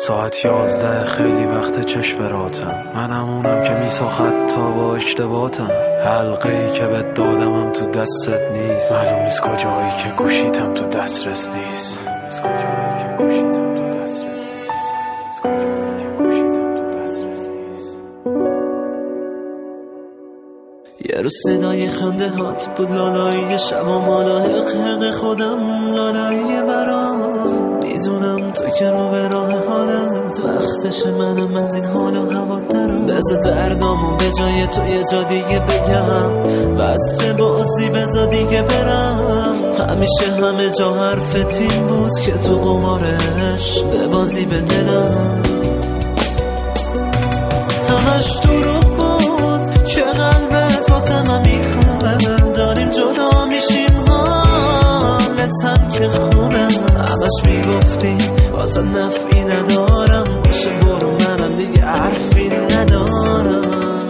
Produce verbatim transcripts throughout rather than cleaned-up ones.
ساعت یازده خیلی وقت چشم براتم، منم اونم که میساخت تا با اشتباهاتم. حلقه ای که بهت دادمم تو دستت نیست، معلوم نیست کجایی که گوشیتم تو دسترس نیست. یه رو صدای خنده هات بود لالایی شب و مالا حق حق خودم لالایی برام. میدونم تو که رو به راه حالت وقتش منم از این حال و هوا درم. بذار دردامو به جای تو یه جا دیگه بگم، بسه بازی بذار دیگه برم. همیشه همه جا حرف تیم بود که تو قمارش به بازی به دلم. همش دروغ بود که قلبت واسه من میکنه، داریم جدا میشیم حالتم که خوبه. همش میگفتی واسه نفعی ندارم، میشه برو منم دیگه حرفی ندارم.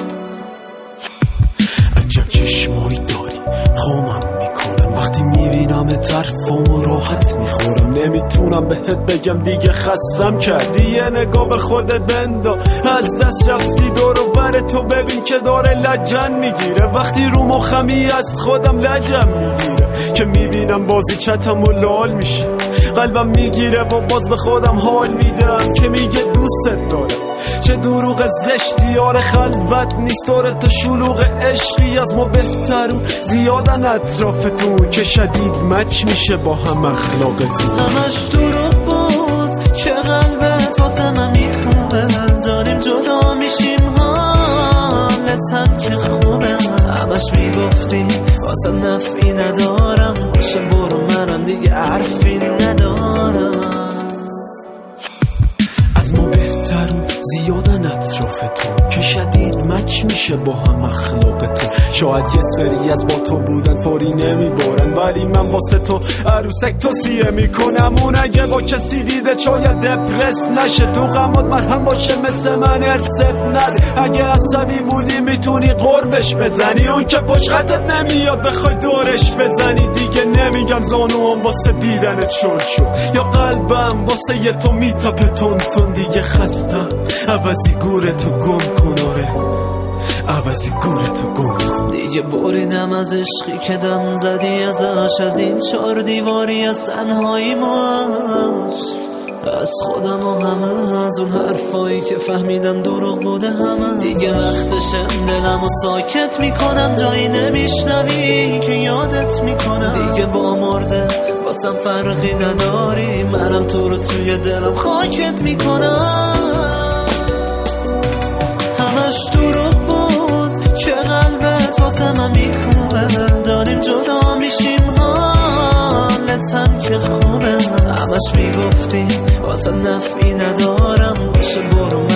عجب چشمایی داری خومم میکنم وقتی میبینم طرفم و راحت میخورم. نمیتونم بهت بگم دیگه خستم کردی، یه نگاه به خودت بندا. از دست رفتی دور و بر تو ببین که داره لجن میگیره. وقتی رو مخمی از خودم لجم میگیره که میبینم بازی چتم و لال میشه. قلبم میگیره و باز به خودم حال میدم که میگه دوستت داره. چه دروغ زشتی آره خلوت نیست داره، تا شلوغ عشقی از ما بهتر و زیادن اطرافتون که شدید مچ میشه با هم اخلاقتون. همش دروغ بود که قلبت واسه من میخونه، داریم جدا میشیم حالتم که خوبه. همش میگفتی واسه نفعی ندارم، باشه برو منم دیگه حرفی ندارم. از ما بهتر زیادن اطرافتون که شدید مچ میشه با هم اخلاقتون. شاید یه سری از با تو بودن فوری نمیبارن، ولی من واسه تو عروسک توصیه میکنم. اون اگه با کسی دیده شاید دپرس نشه، تو غمات مرهم باشه مثل من ارست نده. اگه عصبی بودی میتونی قربش بزنی، اون که پشت خطت نمیاد بخوای دورش بزنی. دیگه نمیگم زانوام واسه دیدنت شل شد یا قلبم واسه یه تو میتاپه تون تون. دیگه خستم عوضی گورتو گم کن، آره عوضی گورتو گم کن. دیگه بریدم از عشقی که دم زدی ازش، از این چار دیواری از تنهایی ماش، از خودم و همه از اون حرفایی که فهمیدم دروغ بوده همه. دیگه وقتشم دلم و ساکت میکنم، جایی نمیشنوی که یادت میکنم. دیگه با مرده واسم فرقی نداری، منم تو رو توی دلم خاکت میکنم. همش دروغ بود که قلبت واسه من میکنه، داریم جدا میشیم حالتم که خوبه. همش میگفتی واسه نفعی ندارم، باشه برو